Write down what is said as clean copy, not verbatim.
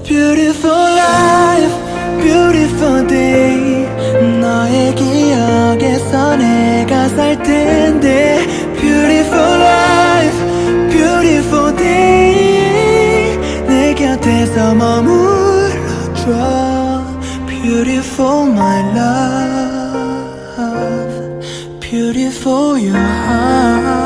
Beautiful life, beautiful day. 너의 기억에서 내가 살 텐데. Beautiful life, beautiful day. 내 곁에서 머물러줘. Beautiful my love, beautiful your heart.